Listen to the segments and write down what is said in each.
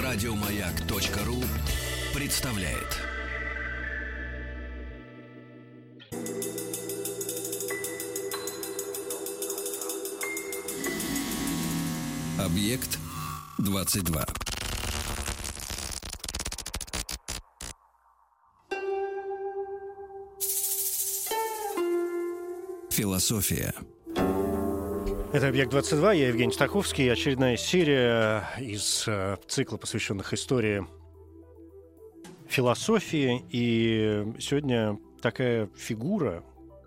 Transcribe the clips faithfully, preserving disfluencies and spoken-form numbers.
Радиомаяк.ру представляет. Объект двадцать два. Философия. Это «Объект двадцать два», я Евгений Стаховский. Очередная серия из э, цикла, посвященных истории философии. И сегодня такая фигура,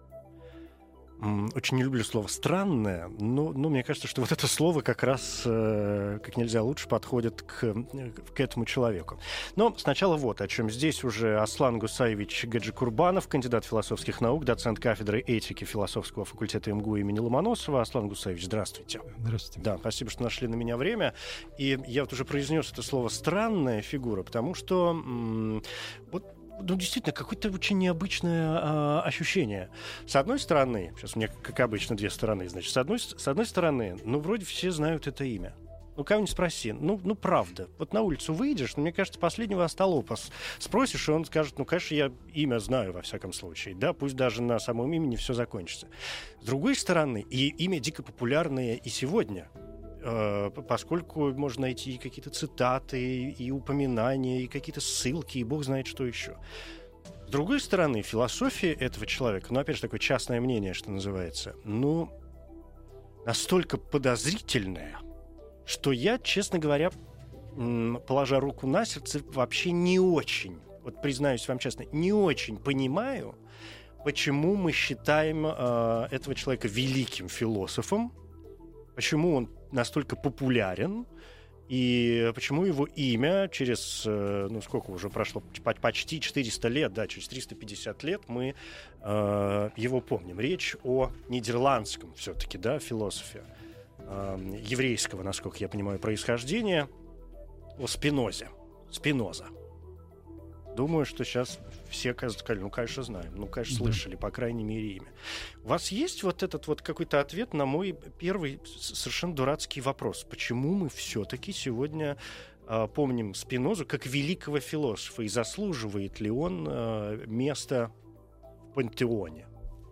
м, очень не люблю слово «странная», но, но мне кажется, что вот это слово как раз э, как нельзя лучше подходит к, к этому человеку. Но сначала вот о чем. Здесь уже Аслан Гусаевич Гаджикурбанов, кандидат философских наук, доцент кафедры этики философского факультета МГУ имени Ломоносова. Аслан Гусаевич, здравствуйте. Здравствуйте. Да, спасибо, что нашли на меня время. И я вот уже произнес это слово «странная фигура», потому что м- вот ну, действительно, какое-то очень необычное а, ощущение. С одной стороны, сейчас у меня, как обычно, две стороны, значит, с одной, с одной стороны, ну, вроде все знают это имя. Ну, кого-нибудь спроси, ну, ну, правда. Вот на улицу выйдешь, ну, мне кажется, последнего остолопа спросишь, и он скажет, ну, конечно, я имя знаю, во всяком случае. Да, пусть даже на самом имени все закончится. С другой стороны, и имя дико популярное и сегодня, поскольку можно найти какие-то цитаты, и упоминания, и какие-то ссылки, и бог знает что еще. С другой стороны, философия этого человека, ну, опять же, такое частное мнение, что называется, ну, настолько подозрительная, что я, честно говоря, положа руку на сердце, вообще не очень, вот признаюсь вам честно, не очень понимаю, почему мы считаем э, этого человека великим философом, почему он настолько популярен, и почему его имя через, ну, сколько уже прошло, почти четыреста лет, да, через триста пятьдесят лет мы э, его помним. Речь о нидерландском все-таки, да, философе, э, еврейского, насколько я понимаю, происхождения, о Спинозе. Спиноза. Думаю, что сейчас все сказали, ну, конечно, знаем, ну, конечно, слышали, по крайней мере, имя. У вас есть вот этот вот какой-то ответ на мой первый совершенно дурацкий вопрос? Почему мы все-таки сегодня э, помним Спинозу как великого философа, и заслуживает ли он э, места в пантеоне?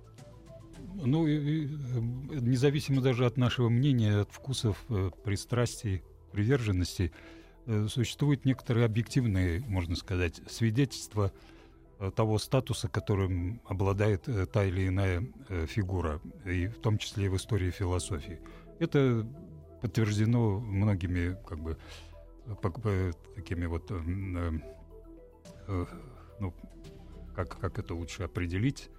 Ну, и, и, независимо даже от нашего мнения, от вкусов, пристрастий, приверженностей, существуют некоторые объективные, можно сказать, свидетельства того статуса, которым обладает та или иная фигура, и в том числе и в истории философии. Это подтверждено многими, как бы, такими вот, ну, как, как это лучше определить?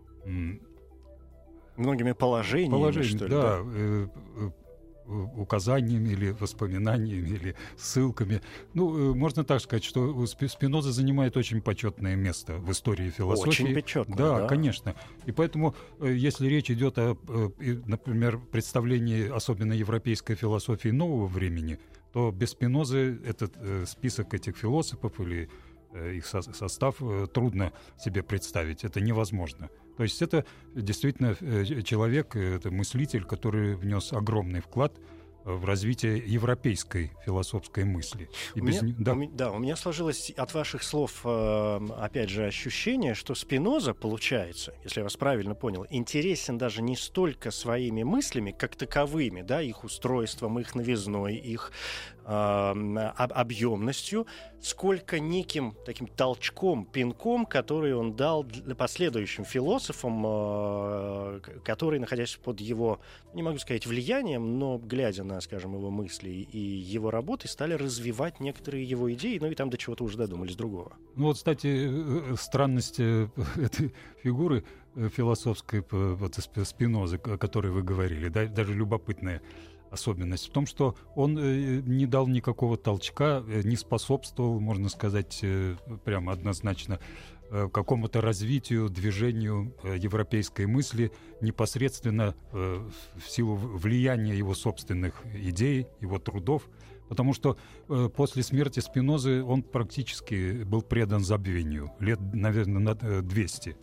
Многими положениями, Положениями, что ли? Да, да? указаниями или воспоминаниями, или ссылками. Ну, можно так сказать, что Спиноза занимает очень почетное место в истории философии. Очень почетное, да, да, конечно. И поэтому, если речь идет о, например, представлении особенно европейской философии нового времени, то без Спинозы этот список этих философов или их состав трудно себе представить. Это невозможно. То есть это действительно человек, это мыслитель, который внес огромный вклад в развитие европейской философской мысли. И у без... меня, да. у меня, да, у меня сложилось от ваших слов, э, опять же, ощущение, что Спиноза, получается, если я вас правильно понял, интересен даже не столько своими мыслями, как таковыми, да, их устройством, их новизной, их э, об, объемностью, сколько неким таким толчком, пинком, который он дал для последующим философам, э, которые, находясь под его, не могу сказать, влиянием, но глядя на, скажем, его мысли и его работы, стали развивать некоторые его идеи, ну и там до чего-то уже додумались другого. Ну вот, кстати, странность этой фигуры философской, вот Спинозы, о которой вы говорили, да, даже любопытная особенность в том, что он не дал никакого толчка, не способствовал, можно сказать, прямо однозначно какому-то развитию, движению европейской мысли непосредственно в силу влияния его собственных идей, его трудов, потому что после смерти Спинозы он практически был предан забвению, лет, наверное, на двести.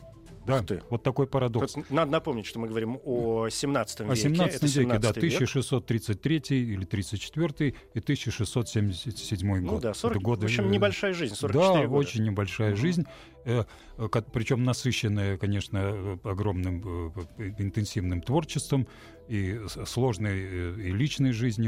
Да, вот такой парадокс. Тут надо напомнить, что мы говорим о семнадцатом веке. О семнадцатом веке, да, век. тысяча шестьсот тридцать третий или тридцать четвёртый и тысяча шестьсот семьдесят седьмой год. Ну да, сорок, годы, в общем, небольшая жизнь, сорок четыре да, года. очень небольшая угу. жизнь, э, причем насыщенная, конечно, огромным э, интенсивным творчеством и сложной э, и личной жизнью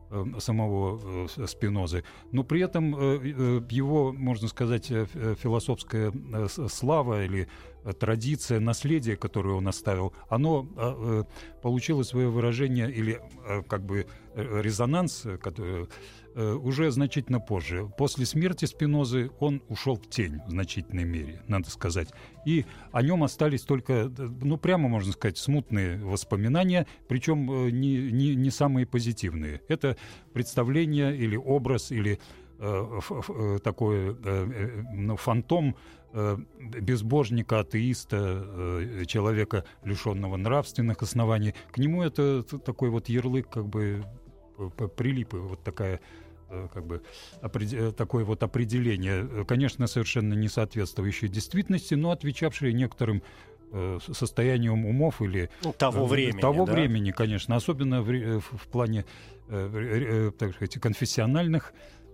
самого э, Спинозы. Но при этом э, его, можно сказать, э, философская э, слава или э, традиция, наследие, которое он оставил, оно э, получило свое выражение или э, как бы резонанс, который уже значительно позже. После смерти Спинозы он ушел в тень в значительной мере, надо сказать. И о нем остались только, ну, прямо можно сказать, смутные воспоминания, причем не, не, не самые позитивные. Это представление или образ, или э, э, такой э, ну, фантом э, безбожника, атеиста, э, человека, лишенного нравственных оснований. К нему это такой вот ярлык, как бы прилип, вот такая как бы такое вот определение, конечно, совершенно не соответствующее действительности, но отвечавшее некоторым э, состоянием умов или того времени, того да? времени, конечно, особенно в, в плане э, э, так сказать, конфессиональных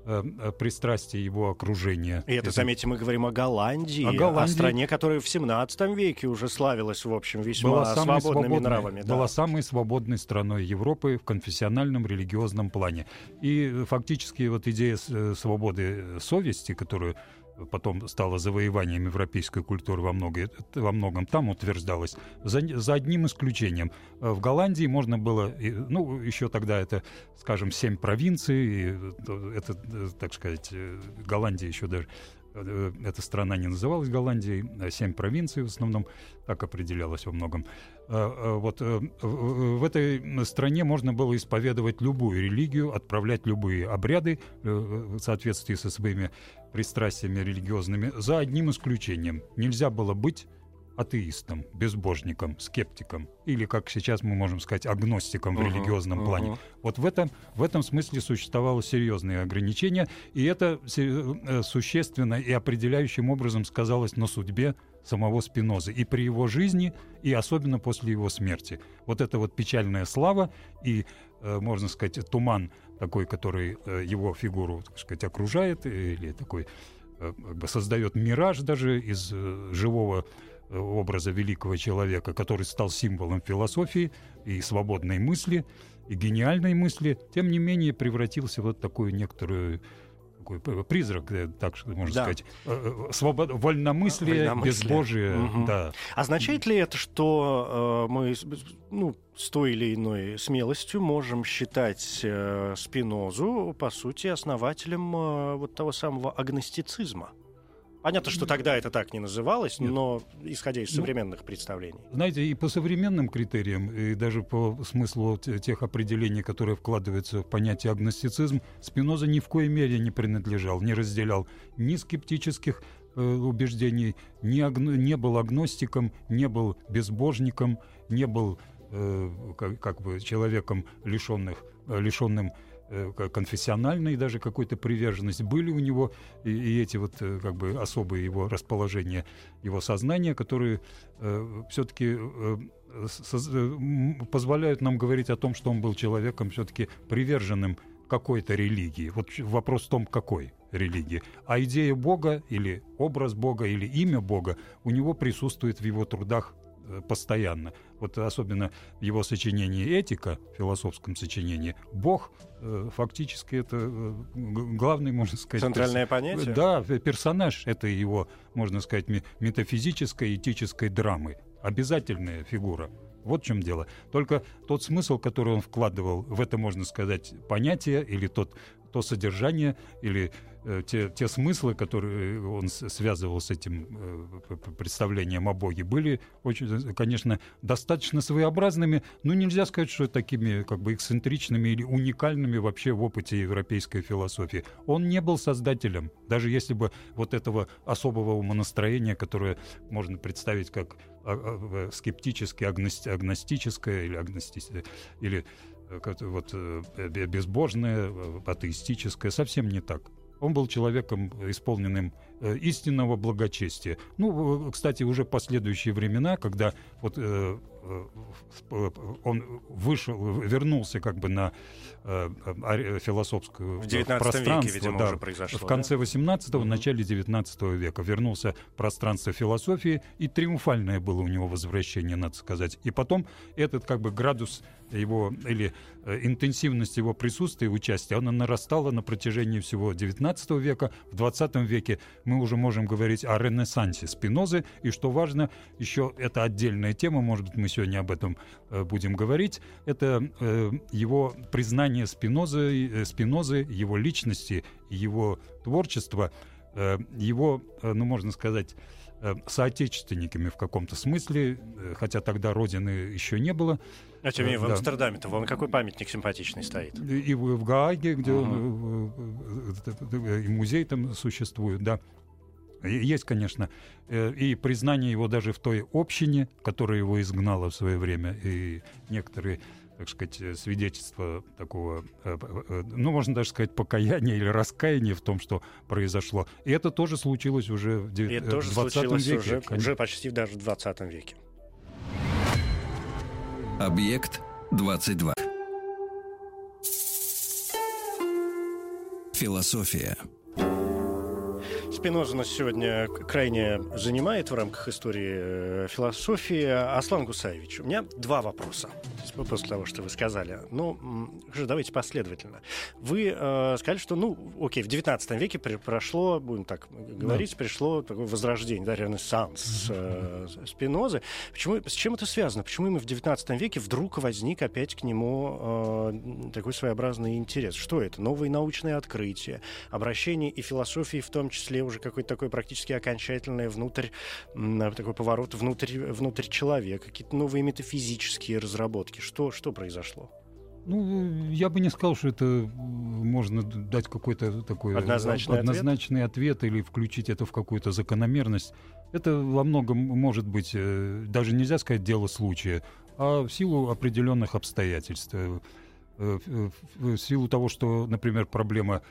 пристрастий его окружения. И это, это, заметьте, мы говорим о Голландии, о, Голландии, о стране, которая в семнадцатом веке уже славилась, в общем, весьма свободными нравами. Была да. самой свободной страной Европы в конфессиональном, религиозном плане. И фактически вот идея свободы совести, которую потом стало завоеванием европейской культуры во, много, во многом там утверждалось, за, за одним исключением. В Голландии можно было, ну, еще тогда это, скажем, семь провинций, это, так сказать, Голландия еще даже, эта страна не называлась Голландией, а семь провинций в основном, так определялось во многом. Вот в этой стране можно было исповедовать любую религию, отправлять любые обряды в соответствии со своими пристрастиями религиозными, за одним исключением. Нельзя было быть атеистом, безбожником, скептиком или, как сейчас мы можем сказать, агностиком в uh-huh, религиозном uh-huh. плане. Вот в этом, в этом смысле существовало серьезные ограничения, и это существенно и определяющим образом сказалось на судьбе самого Спинозы и при его жизни, и особенно после его смерти. Вот эта вот печальная слава и, можно сказать, туман такой, который его фигуру, так сказать, окружает, или такой как бы создает мираж даже из живого образа великого человека, который стал символом философии и свободной мысли, и гениальной мысли, тем не менее превратился в вот такую некоторую такой призрак, так что можно да. сказать, свобод... вольномыслие, вольномыслие, безбожие. Угу. Да. Означает ли это, что э, мы ну, с той или иной смелостью можем считать э, Спинозу, по сути, основателем э, вот того самого агностицизма? Понятно, что тогда это так не называлось, Нет. но исходя из современных ну, представлений. Знаете, и по современным критериям, и даже по смыслу тех определений, которые вкладываются в понятие агностицизм, Спиноза ни в коей мере не принадлежал, не разделял ни скептических э, убеждений, ни агно, не был агностиком, не был безбожником, не был э, как, как бы человеком, лишенных, лишенным конфессиональной даже какой-то приверженность были у него, и, и эти вот как бы особые его расположения, его сознания, которые э, все-таки э, соз, э, позволяют нам говорить о том, что он был человеком все-таки приверженным какой-то религии. Вот вопрос в том, какой религии. А идея Бога или образ Бога или имя Бога у него присутствует в его трудах постоянно. Вот особенно в его сочинении «Этика», в философском сочинении, Бог э, фактически это э, главный, можно сказать... Центральное перс... понятие? Да, персонаж этой его, можно сказать, метафизической, этической драмы. Обязательная фигура. Вот в чем дело. Только тот смысл, который он вкладывал в это, можно сказать, понятие, или тот, то содержание, или э, те, те смыслы, которые он связывал с этим э, представлением о Боге, были, очень, конечно, достаточно своеобразными, но нельзя сказать, что такими как бы эксцентричными или уникальными вообще в опыте европейской философии. Он не был создателем, даже если бы вот этого особого умонастроения, которое можно представить как скептическое, агностическое или, агности... или вот, безбожное, атеистическое, совсем не так. Он был человеком, исполненным э, истинного благочестия. Ну, э, кстати, уже последующие времена, когда вот э, э, он вышел, вернулся как бы на э, э, философское в девятнадцатом пространство, веке, видимо, да, уже произошло. в конце да? восемнадцатого, Угу. начале девятнадцатого века вернулся в пространство философии, и триумфальное было у него возвращение, надо сказать. И потом этот как бы градус его или э, интенсивность его присутствия и участия, она нарастала на протяжении всего девятнадцатого века. В двадцатом веке мы уже можем говорить о ренессансе Спинозы, и что важно, еще это отдельная тема, может быть, мы сегодня об этом э, будем говорить, это э, его признание Спинозы, э, Спинозы, его личности, его творчества, э, его, э, ну, можно сказать, соотечественниками в каком-то смысле, хотя тогда родины еще не было. А тем не менее, в да. Амстердаме-то вон какой памятник симпатичный стоит. И в, в Гааге, где Uh-huh. он, и музей там существует, да. Есть, конечно, и признание его даже в той общине, которая его изгнала в свое время, и некоторые, так сказать, свидетельства такого, ну, можно даже сказать, покаяния или раскаяния в том, что произошло. И это тоже случилось уже в двадцатом веке. Уже, уже почти даже в двадцатом веке. Объект двадцать два. Философия. Спиноза нас сегодня крайне занимает в рамках истории философии. Аслан Гусаевич, у меня два вопроса после того, что вы сказали. Ну, давайте последовательно. Вы э, сказали, что, ну, окей, в девятнадцатом веке прошло, будем так говорить, да. пришло такое возрождение, да, ренессанс э, Спинозы. Почему, с чем это связано? Почему именно в девятнадцатом веке вдруг возник опять к нему э, такой своеобразный интерес? Что это? Новые научные открытия, обращение и философии в том числе уже какое-то такое практически окончательное внутрь, такой поворот внутрь, внутрь человека, какие-то новые метафизические разработки. Что, что произошло? Ну, я бы не сказал, что это можно дать какой-то такой однозначный, однозначный ответ? ответ или включить это в какую-то закономерность. Это во многом может быть, даже нельзя сказать дело случая, а в силу определенных обстоятельств. В силу того, что, например, проблема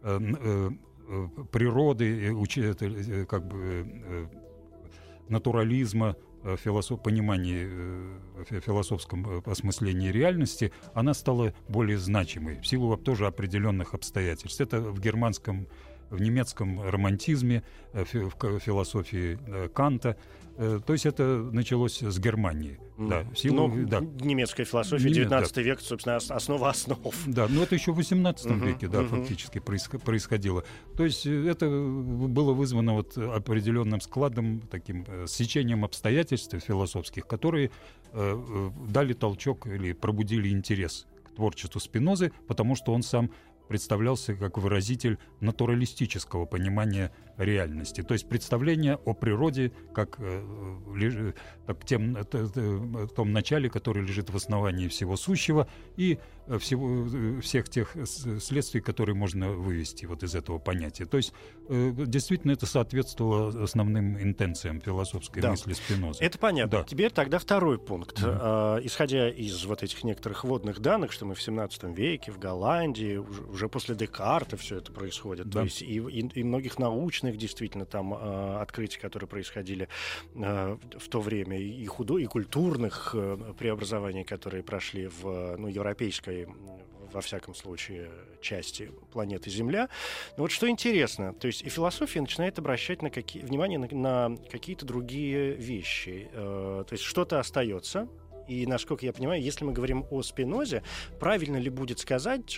природы, как бы натурализма, философ, понимании, философском осмыслении реальности, она стала более значимой в силу тоже определенных обстоятельств. Это в германском, в немецком романтизме, в философии Канта. То есть это началось с Германии. Mm. Да, в силу, ну, да. Немецкая философия, девятнадцатый да. век, собственно, основа основ. Да, но это еще в восемнадцатом uh-huh, веке, да, uh-huh. фактически происходило. То есть это было вызвано вот определенным складом, таким сечением обстоятельств философских, которые э, дали толчок или пробудили интерес к творчеству Спинозы, потому что он сам представлялся как выразитель натуралистического понимания реальности. То есть представление о природе как, э, как тем, э, том начале, которое лежит в основании всего сущего и всего, всех тех следствий, которые можно вывести вот из этого понятия. То есть э, действительно это соответствовало основным интенциям философской да. мысли Спинозы. Это понятно. Да. Теперь тогда второй пункт. Mm-hmm. Э, исходя из вот этих некоторых вводных данных, что мы в семнадцатом веке, в Голландии, уже, уже после Декарта все это происходит. Да. То есть и, и, и многих научных действительно там э, открытий, которые происходили э, в то время, и худо, и культурных э, преобразований, которые прошли в ну, европейской, во всяком случае, части планеты Земля. Но вот что интересно, то есть и философия начинает обращать на какие, внимание на, на какие-то другие вещи. Э, то есть что-то остается. И, насколько я понимаю, если мы говорим о Спинозе, правильно ли будет сказать,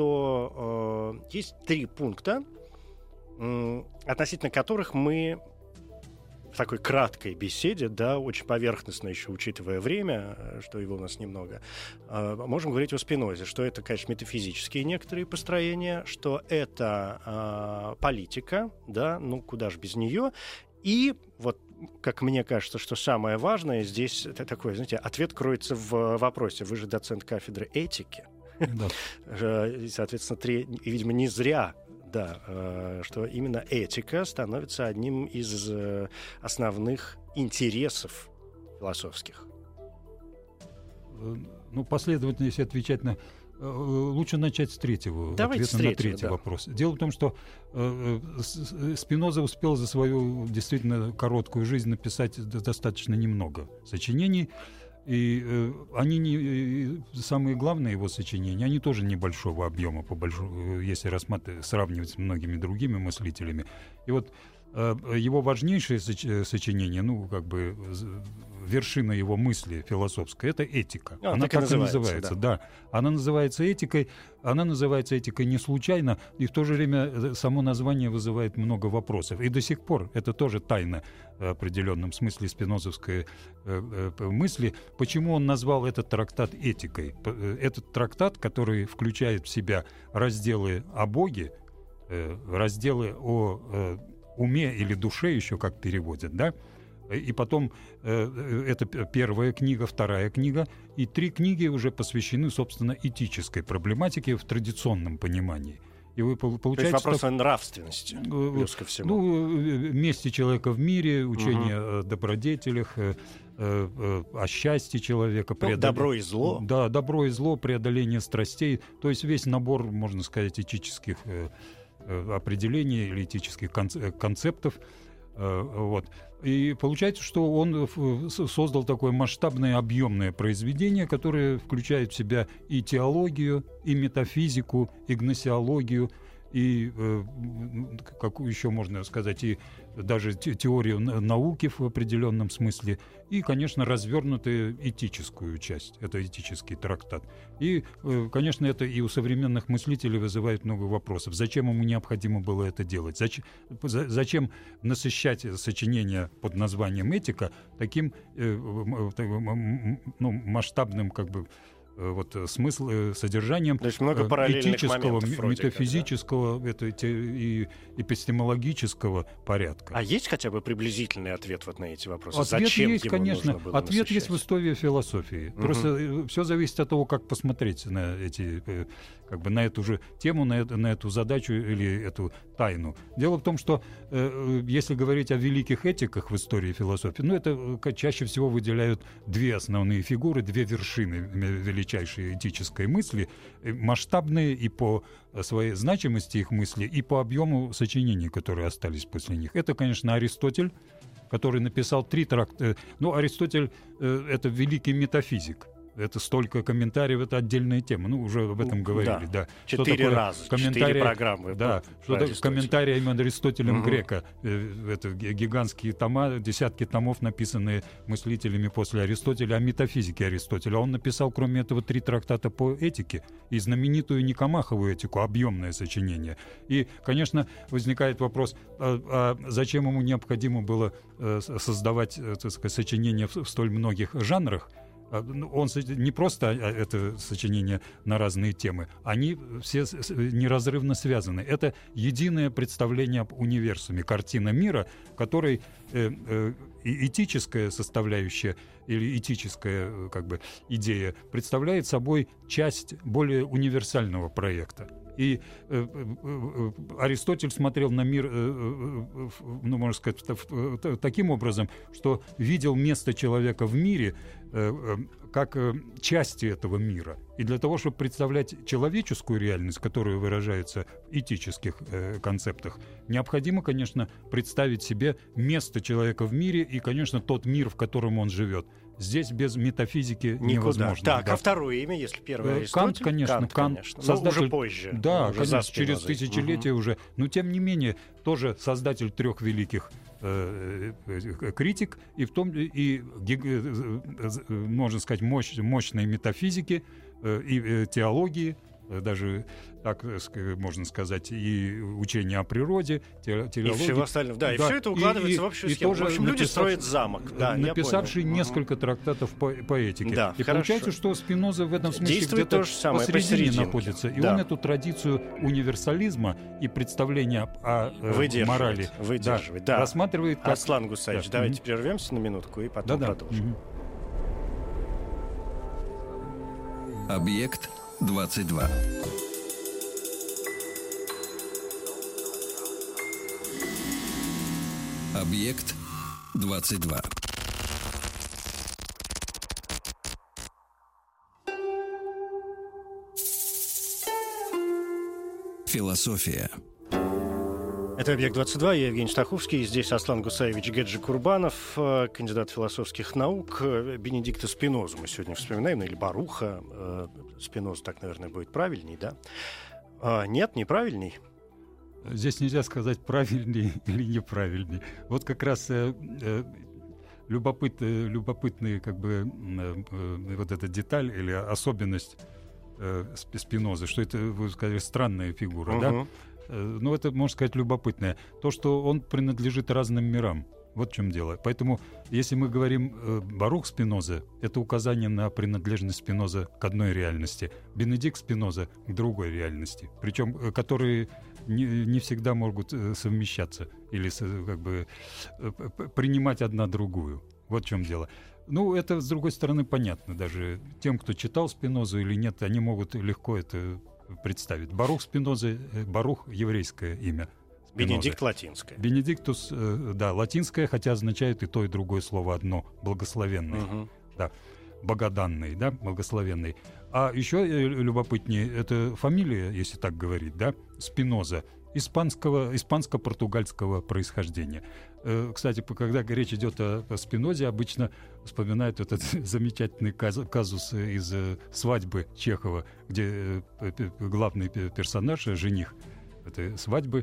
что э, есть три пункта, э, относительно которых мы в такой краткой беседе, да, очень поверхностно еще, учитывая время, что его у нас немного, э, можем говорить о Спинозе, что это, конечно, метафизические некоторые построения, что это э, политика, да, ну куда же без нее, и вот как мне кажется, что самое важное здесь, это такой, знаете, ответ кроется в вопросе. Вы же доцент кафедры этики. Да. Соответственно, три, видимо, не зря, да, что именно этика становится одним из основных интересов философских. ну, последовательно, если отвечать на... Лучше начать с третьего, Давайте ответа с третьего, на третий да. вопрос. Дело в том, что э, Спиноза успел за свою действительно короткую жизнь написать достаточно немного сочинений, и э, они не, э, самые главные его сочинения, они тоже небольшого объема, по большому, если рассматривать, сравнивать с многими другими мыслителями. И вот э, его важнейшее соч- сочинение, ну, как бы вершина его мысли философской — это этика. А, она так и так и называется, называется, да. да. Она называется этикой. Она называется этикой не случайно, и в то же время само название вызывает много вопросов. И до сих пор это тоже тайна в определенном смысле спинозовской э, э, мысли. Почему он назвал этот трактат этикой? Этот трактат, который включает в себя разделы о Боге, э, разделы о э, уме или душе, еще как переводят, да? И потом э, это первая книга, вторая книга, и три книги уже посвящены, собственно, этической проблематике в традиционном понимании. И вы получаете... То есть вопрос что... о нравственности, плюс ко всему. Ну, месте человека в мире, учение угу. о добродетелях, э, э, о счастье человека. Ну, преодол... добро и зло. Да, добро и зло, преодоление страстей. То есть весь набор, можно сказать, этических э, э, определений или этических концептов. Э, вот. И получается, что он создал такое масштабное, объемное произведение, которое включает в себя и теологию, и метафизику, и гносеологию, и, как еще можно сказать, и даже теорию науки в определенном смысле, и, конечно, развернутую этическую часть. Это этический трактат. И, конечно, это и у современных мыслителей вызывает много вопросов. Зачем ему необходимо было это делать? Зачем, зачем насыщать сочинение под названием «Этика» таким ну, масштабным, как бы, вот смысл, содержанием этического, метафизического, да? это, и эпистемологического порядка. А есть хотя бы приблизительный ответ вот на эти вопросы? Ответ Зачем есть, его конечно. нужно было Ответ насыщать? есть в истории философии. Угу. Просто все зависит от того, как посмотреть на эти, как бы на эту же тему, на эту, на эту задачу или эту тайну. Дело в том, что э, если говорить о великих этиках в истории философии, ну это чаще всего выделяют две основные фигуры, две вершины величайшей этической мысли, масштабные и по своей значимости их мысли, и по объему сочинений, которые остались после них. Это, конечно, Аристотель, который написал три трактата. Ну, Аристотель э, — это великий метафизик. Это столько комментариев, это отдельная тема. Ну, уже об этом говорили. Да. Да. Четыре раза, четыре программы. Да, что такое комментариями Аристотелем угу. Грека. Это гигантские тома, десятки томов, написанные мыслителями после Аристотеля о метафизике Аристотеля. Он написал, кроме этого, три трактата по этике и знаменитую Никомахову этику, объемное сочинение. И, конечно, возникает вопрос, а, а зачем ему необходимо было создавать, так сказать, сочинения в столь многих жанрах? Он не просто это сочинение на разные темы, они все неразрывно связаны. Это единое представление об универсуме, картина мира, в которой э, э, этическая составляющая или этическая, как бы, идея представляет собой часть более универсального проекта. И э, э, Аристотель смотрел на мир, э, э, ну, можно сказать, таким образом, что видел место человека в мире э, э, как э, части этого мира. И для того, чтобы представлять человеческую реальность, которая выражается в этических э, концептах, необходимо, конечно, представить себе место человека в мире и, конечно, тот мир, в котором он живет. Здесь без метафизики никуда. Невозможно. Так, да. а второе имя, если первое Аристотель? Кант, конечно. Кант, Кант, конечно. создатель... уже позже. Да, уже конечно, через тысячелетия угу. уже. Но, тем не менее, тоже создатель трех великих э, э, критик, и в том и, э, э, можно сказать, мощь, мощной метафизики э, и э, теологии, даже так можно сказать, и учение о природе, теология. И всего остального. Да, да, и все это укладывается и, в общую схему. В общем, люди строят замок. Да, написавший несколько угу. трактатов по, по этике. Да, и хорошо. Получается, что Спиноза в этом смысле действует где-то самое, посередине находится. И да. он эту традицию универсализма и представления о э, морали выдерживает, да, да. рассматривает как... Аслан Гусаевич, да. давайте угу. прервемся на минутку и потом да, продолжим. Угу. Объект двадцать два. Объект двадцать два. Философия. Это «Объект-двадцать два», я Евгений Стаховский, здесь Аслан Гусаевич Геджи-Курбанов, кандидат философских наук. Бенедикта Спинозу мы сегодня вспоминаем, или Баруха. Спиноза, так, наверное, будет правильней, да? А, нет, неправильней? Здесь нельзя сказать, правильней или неправильней. Вот как раз э, э, любопыт, э, любопытная как бы, э, э, вот эта деталь или особенность э, Спинозы, что это, вы сказали, странная фигура, uh-huh. да? Ну, это, можно сказать, любопытное. То, что он принадлежит разным мирам. Вот в чем дело. Поэтому, если мы говорим э, Барух Спиноза, это указание на принадлежность Спиноза к одной реальности. Бенедикт Спиноза к другой реальности. Причем, э, которые не, не всегда могут э, совмещаться или э, как бы э, принимать одна другую. Вот в чем дело. Ну, это, с другой стороны, понятно. Даже тем, кто читал Спинозу или нет, они могут легко это представить. Барух Спиноза, Барух — еврейское имя. Спиноза. Бенедикт — латинское. Бенедиктус, да, латинское, хотя означает и то, и другое слово одно. Благословенный. Uh-huh. Да, богоданный, да, благословенный. А еще любопытнее, это фамилия, если так говорить, да, Спиноза, испанского, испанско-португальского происхождения. Кстати, когда речь идет о Спинозе, обычно вспоминают этот замечательный казус из «Свадьбы» Чехова, где главный персонаж, жених этой свадьбы,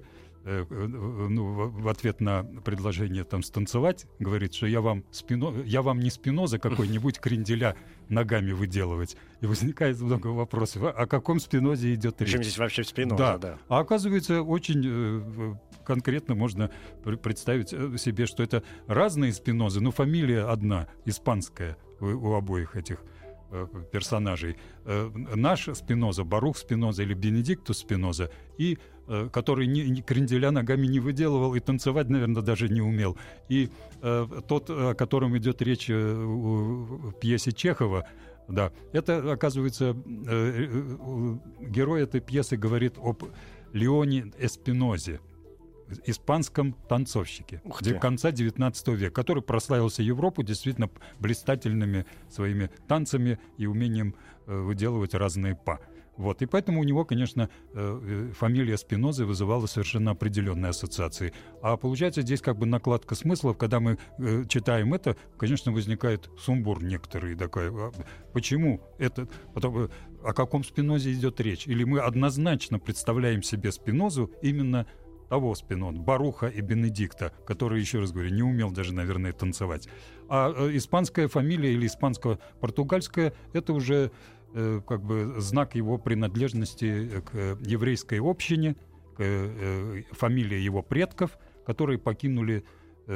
ну, в ответ на предложение там станцевать, говорит, что я вам, спино... я вам не Спиноза какой-нибудь кренделя ногами выделывать. И возникает много вопросов. О каком Спинозе идет речь? Причем здесь вообще Спиноза, да. да. А оказывается, очень э, конкретно можно представить себе, что это разные Спинозы, но фамилия одна, испанская, у, у обоих этих э, персонажей. Э, наш Спиноза, Барух Спиноза или Бенедиктус Спиноза, и который ни, ни кренделя ногами не выделывал и танцевать, наверное, даже не умел. И э, тот, о котором идет речь э, в пьесе Чехова, да, это, оказывается, э, э, герой этой пьесы говорит об Леоне Эспинозе, испанском танцовщике конца девятнадцатого века, который прославился Европу действительно блистательными своими танцами и умением э, выделывать разные па. Вот. И поэтому у него, конечно, фамилия Спинозы вызывала совершенно определенные ассоциации. А получается здесь как бы накладка смыслов. Когда мы э, читаем это, конечно, возникает сумбур некоторый такой. Почему это? Потом, о каком Спинозе идет речь? Или мы однозначно представляем себе Спинозу именно того Спиноза, Баруха и Бенедикта, который, еще раз говорю, не умел даже, наверное, танцевать. А э, испанская фамилия или испанско-португальская — это уже как бы знак его принадлежности к еврейской общине, к фамилии его предков, которые покинули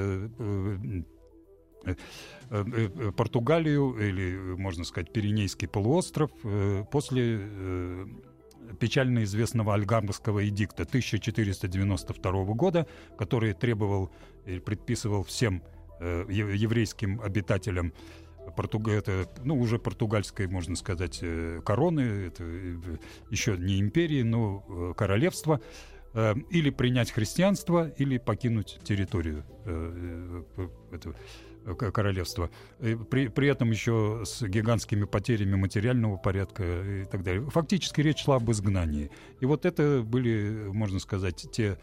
Португалию, или, можно сказать, Пиренейский полуостров, после печально известного Альгамбрского эдикта тысяча четыреста девяносто второго года, который требовал и предписывал всем еврейским обитателям Португа... это, ну, уже португальской, можно сказать, короны, это еще не империи, но королевство, или принять христианство, или покинуть территорию этого королевства. При, при этом еще с гигантскими потерями материального порядка и так далее. Фактически речь шла об изгнании. И вот это были, можно сказать, те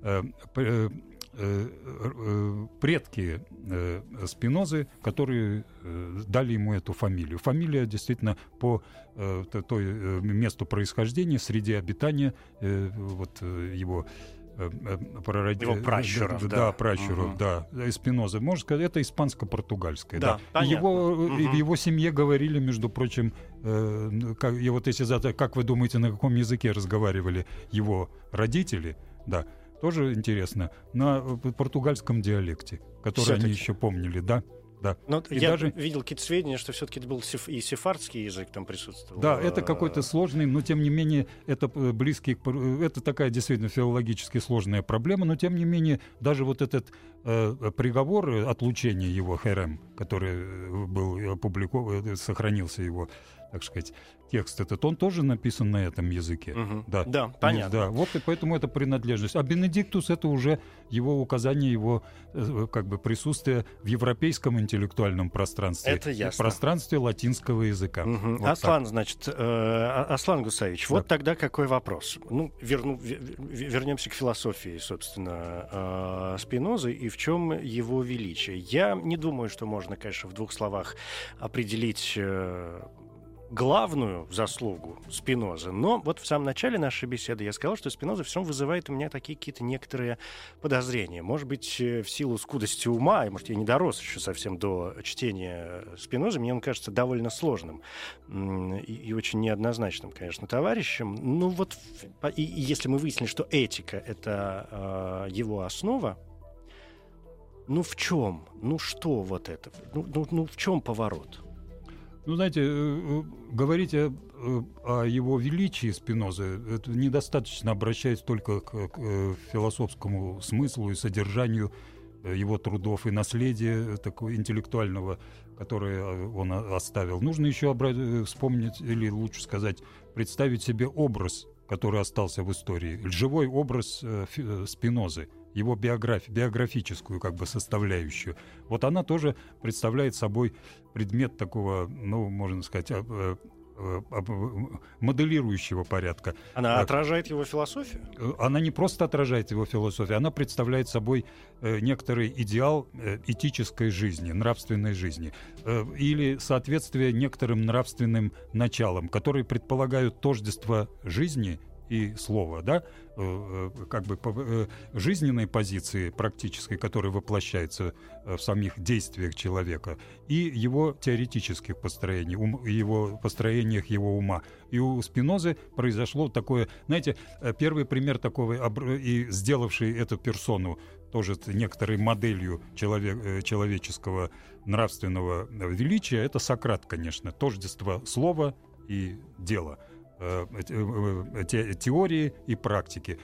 предки э, Спинозы, которые э, дали ему эту фамилию. Фамилия действительно по э, той э, месту происхождения, среде обитания э, вот, э, его э, прарод... его пращуров, да, да, да, пращуров, угу. да, Спиноза. Можно сказать, это испанско-португальское. Да, да. Его, угу. В его семье говорили, между прочим, э, как, и вот если задать, как вы думаете, на каком языке разговаривали его родители, да, тоже интересно, на португальском диалекте, который все-таки они еще помнили, да? Да. Но я даже видел какие-то сведения, что все-таки это был и сефардский язык там присутствовал. Да, это какой-то сложный, но тем не менее это близкий, это такая действительно филологически сложная проблема, но тем не менее даже вот этот э, приговор отлучения его, херем, который был опубликован, сохранился его так сказать, текст этот, он тоже написан на этом языке. Угу. Да. да, понятно. Да, вот и поэтому это принадлежность. А Бенедиктус — это уже его указание, его как бы присутствие в европейском интеллектуальном пространстве. Это ясно. В пространстве латинского языка. Угу. Вот Аслан, так. значит, э, Аслан Гусаевич, да. Вот тогда какой вопрос? Ну, верну, вернемся к философии, собственно, э, Спинозы, и в чем его величие. Я не думаю, что можно, конечно, в двух словах определить э, главную заслугу Спинозы, но вот в самом начале нашей беседы я сказал, что Спиноза все равно вызывает у меня такие какие-то некоторые подозрения. Может быть, в силу скудости ума, и, может, я не дорос еще совсем до чтения Спинозы, мне он кажется довольно сложным и, и очень неоднозначным, конечно, товарищем. Ну вот, и, и если мы выяснили, что этика — это э, его основа, ну в чем? Ну что вот это? Ну, ну, ну в чем поворот? Ну, знаете, говорить о, о его величии Спинозы это недостаточно, обращаясь только к, к философскому смыслу и содержанию его трудов и наследия такого интеллектуального, которое он оставил. Нужно еще вспомнить, или лучше сказать, представить себе образ, который остался в истории, живой образ Спинозы, его биографию, биографическую как бы составляющую. Вот она тоже представляет собой предмет такого, ну, можно сказать, моделирующего порядка. Она отражает его философию? Она не просто отражает его философию, она представляет собой некоторый идеал этической жизни, нравственной жизни, или соответствие некоторым нравственным началам, которые предполагают тождество жизни и слова, да, как бы жизненной позиции практической, которая воплощается в самих действиях человека, и его теоретических построений, ум, его построениях его ума. И у Спинозы произошло такое, знаете, первый пример такого, и сделавший эту персону тоже некоторой моделью человек, человеческого нравственного величия, это Сократ, конечно, тождество слова и дела. Теории и практики,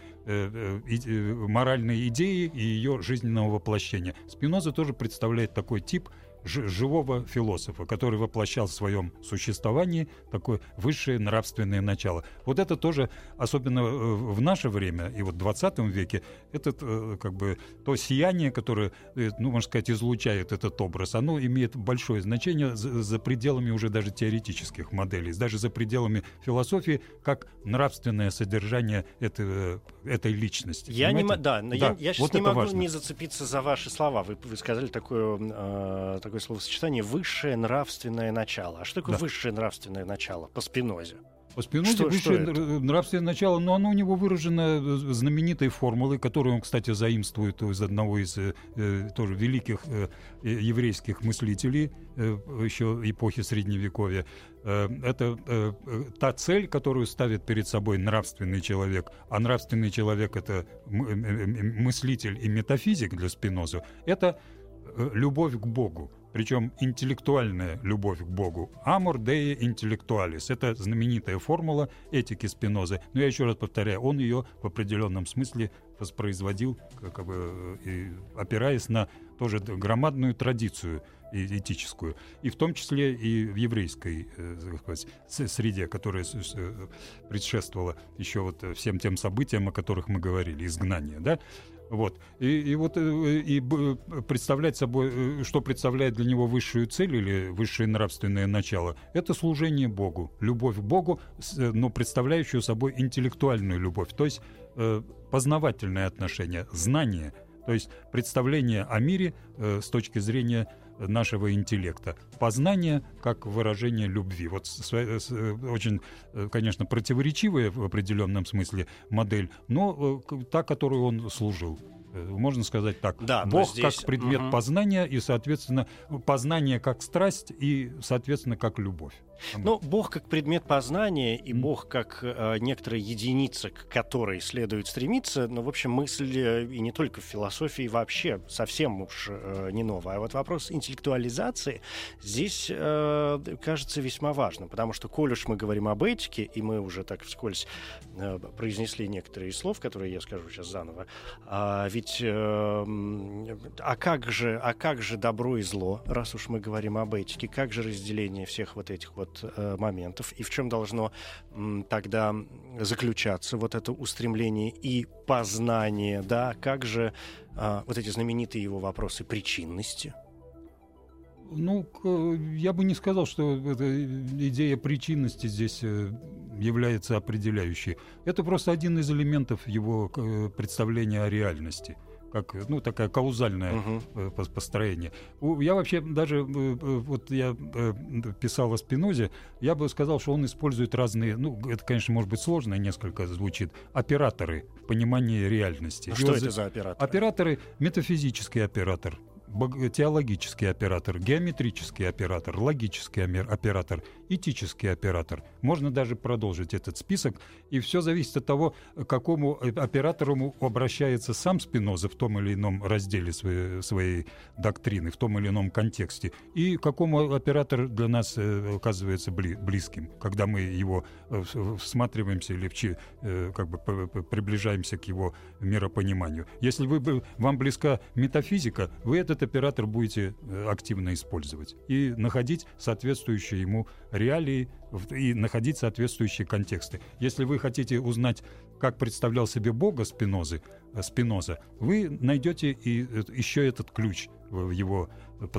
моральные идеи и ее жизненного воплощения. Спиноза тоже представляет такой тип живого философа, который воплощал в своем существовании такое высшее нравственное начало. Вот это тоже, особенно в наше время и вот в двадцатом веке, это как бы то сияние, которое, ну, можно сказать, излучает этот образ, оно имеет большое значение за, за пределами уже даже теоретических моделей, даже за пределами философии, как нравственное содержание этой, этой личности. Я не, да, да, я, я сейчас вот не могу важно. не зацепиться за ваши слова. Вы, вы сказали такое, э, такое словосочетание «высшее нравственное начало». А что такое да. высшее нравственное начало по Спинозе? По Спинозе что, высшее что нравственное начало, но оно у него выражено знаменитой формулой, которую он, кстати, заимствует из одного из э, тоже великих э, еврейских мыслителей э, еще эпохи Средневековья. Э, это э, та цель, которую ставит перед собой нравственный человек, а нравственный человек — это мыслитель и метафизик для Спинозы, это э, любовь к Богу. Причем интеллектуальная любовь к Богу. «Amor Dei intellectualis» — это знаменитая формула этики Спинозы. Но я еще раз повторяю, он ее в определенном смысле воспроизводил, как бы, и, опираясь на тоже громадную традицию этическую, и в том числе и в еврейской э, сказать, среде, которая предшествовала еще вот всем тем событиям, о которых мы говорили, изгнание, да? Вот. И, и вот и представлять собой, что представляет для него высшую цель или высшее нравственное начало, это служение Богу, любовь к Богу, но представляющую собой интеллектуальную любовь, то есть э, познавательное отношение, знание, то есть представление о мире э, с точки зрения нашего интеллекта. Познание как выражение любви. Вот с, с, очень, конечно, противоречивая в определенном смысле модель, но та, которую он служил. Можно сказать так. Да, Бог здесь... как предмет угу. познания и, соответственно, познание как страсть и, соответственно, как любовь. Ну, Бог как предмет познания и mm. Бог как э, некоторая единица, к которой следует стремиться, ну, в общем, мысль э, и не только в философии, вообще совсем уж э, не новая. А вот вопрос интеллектуализации здесь э, кажется весьма важным, потому что, коль уж мы говорим об этике, и мы уже так вскользь э, произнесли некоторые из слов, которые я скажу сейчас заново, э, ведь ведь, э, а как же, а как же добро и зло, раз уж мы говорим об этике, как же разделение всех вот этих вот э, моментов, и в чем должно м, тогда заключаться вот это устремление и познание, да, как же э, вот эти знаменитые его вопросы причинности? Ну, я бы не сказал, что эта идея причинности здесь является определяющей. Это просто один из элементов его представления о реальности, как, ну, такая каузальное uh-huh. построение. Я вообще даже, вот я писал о Спинозе, я бы сказал, что он использует разные, ну, это, конечно, может быть сложно, несколько звучит, операторы в понимании реальности. А что это за операторы? Операторы — метафизический оператор, теологический оператор, геометрический оператор, логический оператор, этический оператор. Можно даже продолжить этот список, и все зависит от того, к какому оператору обращается сам Спиноза в том или ином разделе своей, своей доктрины, в том или ином контексте, и какому оператор для нас оказывается близким, когда мы его всматриваемся или как бы приближаемся к его миропониманию. Если вы, вам близка метафизика, вы этот оператор будете активно использовать и находить соответствующие ему реалии и находить соответствующие контексты. Если вы хотите узнать, как представлял себе Бога Спинозы, Спиноза, вы найдете и еще этот ключ в его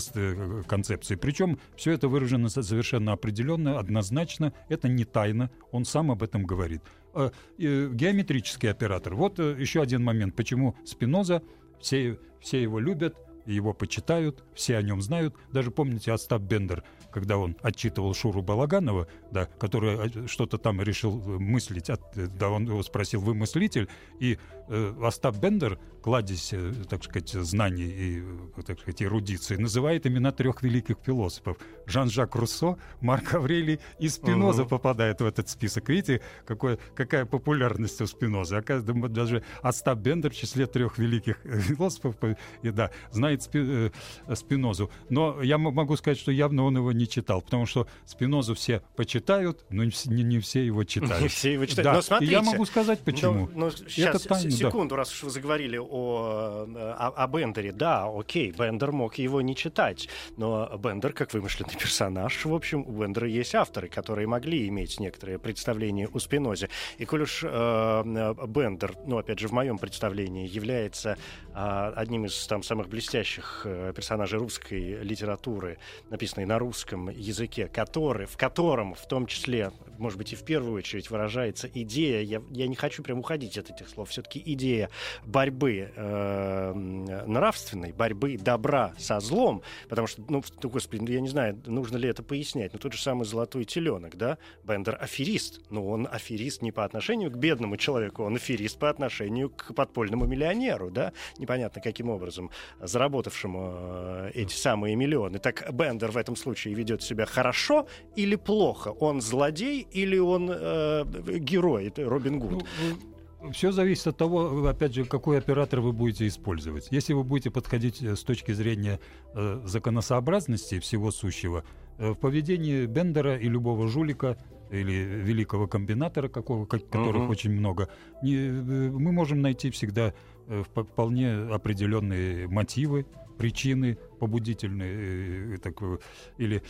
концепции. Причем все это выражено совершенно определенно, однозначно, это не тайна, он сам об этом говорит. Геометрический оператор. Вот еще один момент, почему Спиноза, все, все его любят, его почитают, все о нем знают. Даже помните Остап Бендер, когда он отчитывал Шуру Балаганова, да, который что-то там решил мыслить, от, да, он его спросил: вы мыслитель? И э, Остап Бендер, кладезь, э, так сказать, знаний и, так сказать, эрудиции, называет имена трех великих философов: Жан-Жак Руссо, Марк Аврелий и Спиноза uh-huh. попадает в этот список. Видите, какое, какая популярность у Спинозы? Оказывается, даже Остап Бендер в числе трех великих философов, и, да, знает Спи, э, Спинозу. Но я м- могу сказать, что явно он его не читал, потому что Спинозу все почитают, но не, не все его читают. Не все его читают. Да. Но смотрите, и я могу сказать, почему. Но, но сейчас, Это тайна, секунду, да. раз уж вы заговорили о, о, о Бендере. Да, окей, Бендер мог его не читать, но Бендер, как вымышленный персонаж, в общем, у Бендера есть авторы, которые могли иметь некоторые представления о Спинозе. И коль уж э, Бендер, ну, опять же, в моем представлении, является э, одним из там самых блестящих э, персонажей русской литературы, написанной на русском языке, который, в котором в том числе, может быть, и в первую очередь выражается идея, я, я не хочу прям уходить от этих слов, все-таки идея борьбы э, нравственной, борьбы добра со злом, потому что, ну, господи, я не знаю, нужно ли это пояснять, но тот же самый «Золотой теленок», да, Бендер аферист, но он аферист не по отношению к бедному человеку, он аферист по отношению к подпольному миллионеру, да, непонятно каким образом, заработавшему э, эти самые миллионы. Так Бендер в этом случае ведет себя хорошо или плохо? Он злодей или он э, герой, Робин Гуд? Ну, все зависит от того, опять же, какой оператор вы будете использовать. Если вы будете подходить с точки зрения э, законосообразности всего сущего, э, в поведении Бендера и любого жулика или великого комбинатора, какого, которых uh-huh. очень много, не, мы можем найти всегда э, вполне определенные мотивы, причины побудительные, так, или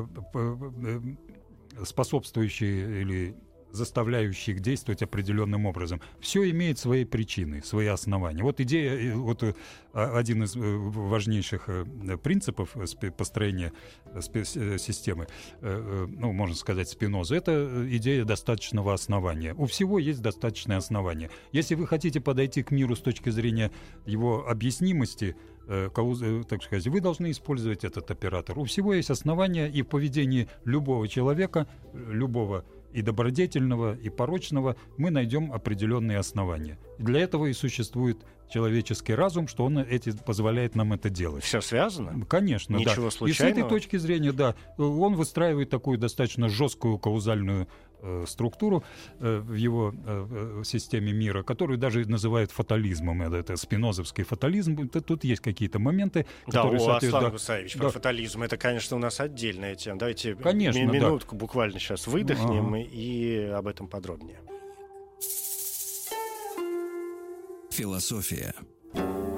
способствующие или заставляющие их действовать определенным образом. Все имеет свои причины, свои основания. Вот идея, вот один из важнейших принципов построения системы, ну, можно сказать, Спиноза, это идея достаточного основания. У всего есть достаточное основание. Если вы хотите подойти к миру с точки зрения его объяснимости, так сказать, вы должны использовать этот оператор. У всего есть основания, и в поведении любого человека, любого и добродетельного, и порочного, мы найдем определенные основания. И для этого и существует человеческий разум, что он эти, позволяет нам это делать. Все связано? Конечно, Ничего да. случайного? И с этой точки зрения, да, он выстраивает такую достаточно жесткую каузальную э, структуру э, в его э, системе мира, которую даже называют фатализмом. Это, это спинозовский фатализм. Это, тут есть какие-то моменты, да, которые... Да, Аслан да, Гусаевич, да. про фатализм. Это, конечно, у нас отдельная тема. Давайте конечно, ми- минутку да. буквально сейчас выдохнем ага. и об этом подробнее. Философия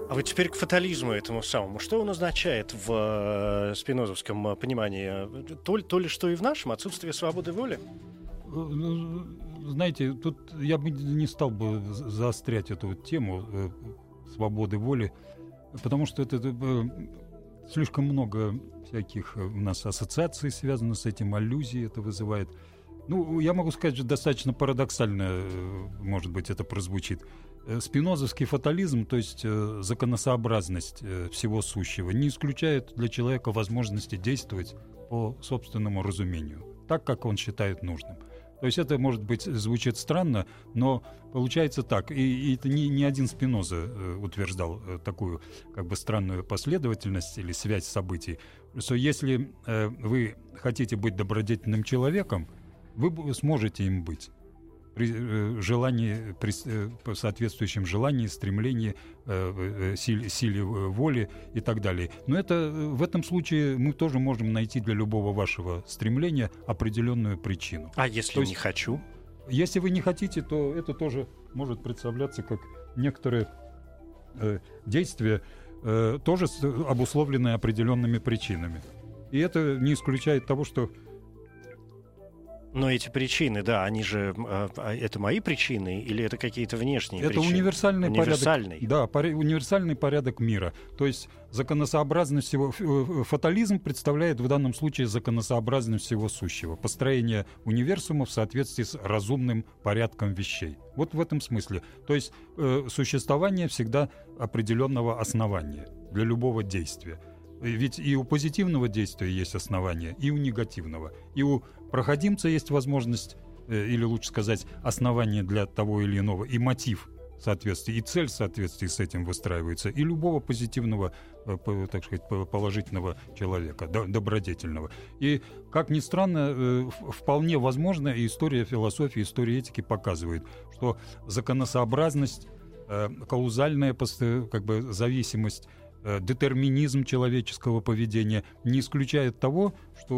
А вот теперь к фатализму этому самому. Что он означает в э, спинозовском понимании? То, то ли, что и в нашем, отсутствие свободы воли? Знаете, тут я бы не стал бы заострять эту вот тему э, свободы воли, потому что это э, слишком много всяких у нас ассоциаций связано с этим, аллюзий это вызывает. Ну, я могу сказать, что достаточно парадоксально, может быть, это прозвучит. Спинозовский фатализм, то есть э, законосообразность э, всего сущего, не исключает для человека возможности действовать по собственному разумению, так, как он считает нужным. То есть это, может быть, звучит странно, но получается так. И, и это не, не один Спиноза э, утверждал э, такую как бы странную последовательность или связь событий, что если э, вы хотите быть добродетельным человеком, вы сможете им быть. При желании, при соответствующем желании, стремлении, силе, силе воли и так далее. Но это, в этом случае мы тоже можем найти для любого вашего стремления определенную причину. А если то не есть, хочу? Если вы не хотите, то это тоже может представляться как некоторые э, действия, э, тоже обусловленные определенными причинами. И это не исключает того, что Но эти причины, да, они же... А, это мои причины или это какие-то внешние это причины? универсальный, универсальный порядок. Да, пори, универсальный порядок мира. То есть законосообразность всего... Фатализм представляет в данном случае законосообразность всего сущего. Построение универсума в соответствии с разумным порядком вещей. Вот в этом смысле. То есть э, существование всегда определенного основания для любого действия. Ведь и у позитивного действия есть основания, и у негативного. И у проходимца есть возможность, или лучше сказать, основание для того или иного, и мотив в соответствии, и цель в соответствии с этим выстраивается, и любого позитивного, так сказать, положительного человека, добродетельного. И, как ни странно, вполне возможно, и история философии, история этики показывает, что законосообразность, каузальная как бы, зависимость, детерминизм человеческого поведения не исключает того,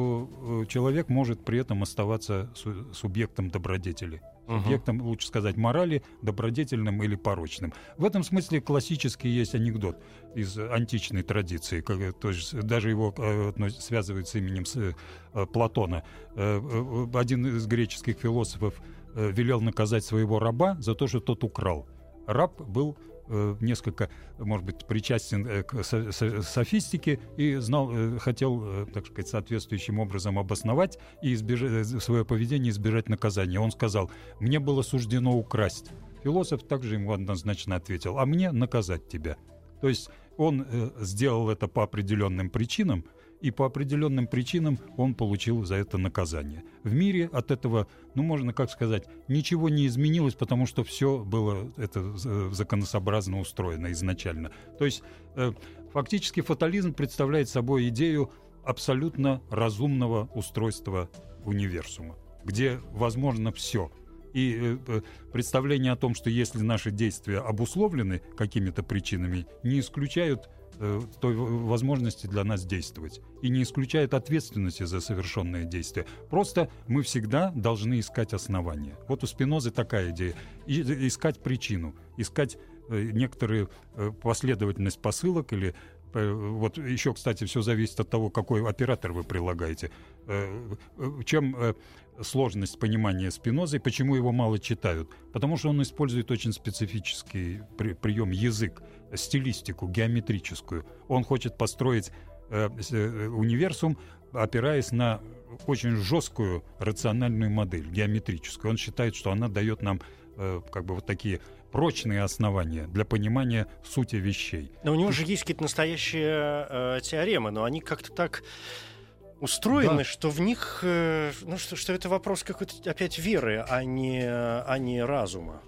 что человек может при этом оставаться субъектом добродетели. Uh-huh. Субъектом, лучше сказать, морали, добродетельным или порочным. В этом смысле классический есть анекдот из античной традиции, как, то есть даже его э, связывают с именем с, э, Платона. Э, э, один из греческих философов э, велел наказать своего раба за то, что тот украл. Раб был несколько, может быть, причастен к софистике и знал, хотел, так сказать, соответствующим образом обосновать и избежать, свое поведение избежать наказания. Он сказал: «Мне было суждено украсть». Философ также ему однозначно ответил: «А мне наказать тебя». То есть он сделал это по определенным причинам, и по определенным причинам он получил за это наказание. В мире от этого, ну, можно как сказать, ничего не изменилось, потому что все было это законосообразно устроено изначально. То есть э, фактически фатализм представляет собой идею абсолютно разумного устройства универсума, где возможно все. И э, представление о том, что если наши действия обусловлены какими-то причинами, не исключают той возможности для нас действовать и не исключает ответственности за совершенные действия. Просто мы всегда должны искать основания. Вот у Спинозы такая идея. И, искать причину, искать э, некоторую э, последовательность посылок или э, вот еще, кстати, все зависит от того, какой оператор вы прилагаете. Э, э, чем э, сложность понимания Спинозы, почему его мало читают? Потому что он использует очень специфический при, прием язык, стилистику геометрическую. Он хочет построить э, универсум, опираясь на очень жесткую рациональную модель, геометрическую. Он считает, что она дает нам э, как бы вот такие прочные основания для понимания сути вещей. Но у него же есть какие-то настоящие э, теоремы, но они как-то так устроены, да, что в них, э, ну что, что это вопрос какой-то опять веры, а не, а не разума.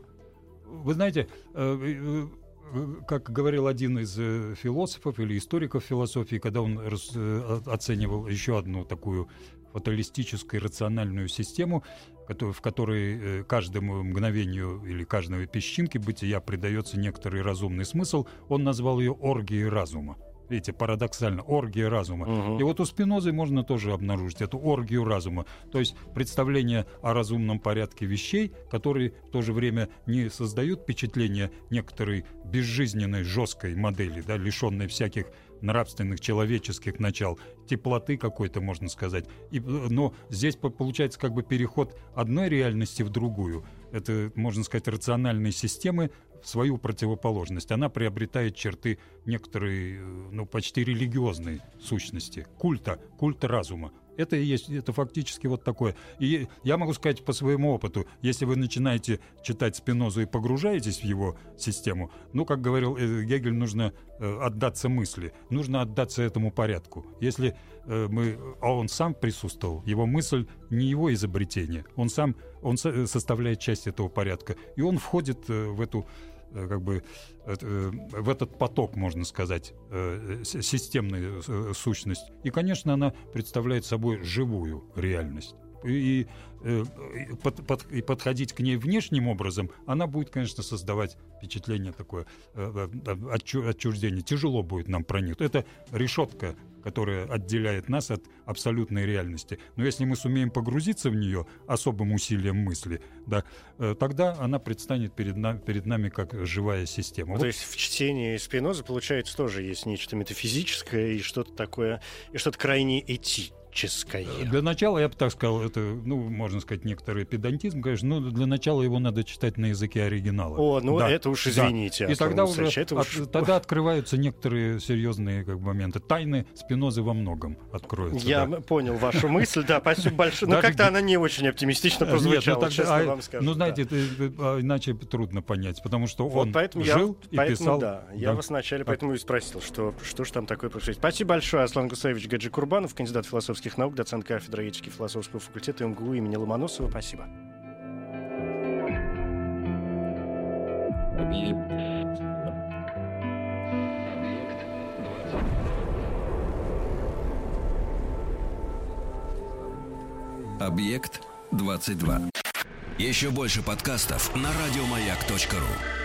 Вы знаете, э, как говорил один из философов или историков философии, когда он рас, оценивал еще одну такую фаталистическую рациональную систему, в которой каждому мгновению или каждой песчинке бытия придается некоторый разумный смысл, он назвал ее оргией разума. Видите, парадоксально, оргия разума. Угу. И вот у Спинозы можно тоже обнаружить эту оргию разума. То есть представление о разумном порядке вещей, которые в то же время не создают впечатление некоторой безжизненной, жесткой модели, да, лишенной всяких нравственных, человеческих начал, теплоты какой-то, можно сказать. И, но здесь получается как бы переход одной реальности в другую. Это, можно сказать, рациональной системы в свою противоположность. Она приобретает черты некоторой, ну, почти религиозной сущности, культа, культа разума. Это и есть, это фактически вот такое. И я могу сказать по своему опыту, если вы начинаете читать Спинозу и погружаетесь в его систему, ну, как говорил Гегель, нужно э, отдаться мысли, нужно отдаться этому порядку. Если э, мы, а он сам присутствовал, его мысль не его изобретение, он сам, он со, составляет часть этого порядка, и он входит э, в эту как бы в этот поток, можно сказать, системную сущность. И, конечно, она представляет собой живую реальность. И, и, под, под, и подходить к ней внешним образом, она будет, конечно, создавать впечатление такое, отчуждение. Тяжело будет нам проникнуть. Это решетка, которая отделяет нас от абсолютной реальности. Но если мы сумеем погрузиться в нее особым усилием мысли, да, тогда она предстанет перед, на, перед нами как живая система. Ну, вот. То есть в чтении Спинозы, получается, тоже есть нечто метафизическое и что-то такое, и что-то крайне этическое. Для начала, я бы так сказал, это, ну, можно сказать, некоторый педантизм, конечно, но для начала его надо читать на языке оригинала. О, ну да. это уж извините. Да. И тогда уже от, уж... тогда открываются некоторые серьезные как бы, моменты. Тайны Спинозы во многом откроются. Я да. понял вашу мысль, да, спасибо большое. Но как-то она не очень оптимистично прозвучала, честно вам скажу. Ну, знаете, иначе трудно понять, потому что он жил и писал. Да, я вас вначале поэтому и спросил, что же там такое происходит. Спасибо большое, Аслан Гусаевич Гаджикурбанов, кандидат философских наук, доцент кафедры этики философского факультета МГУ имени Ломоносова. Спасибо. Объект двадцать два. Еще больше подкастов на радиомаяк точка ру.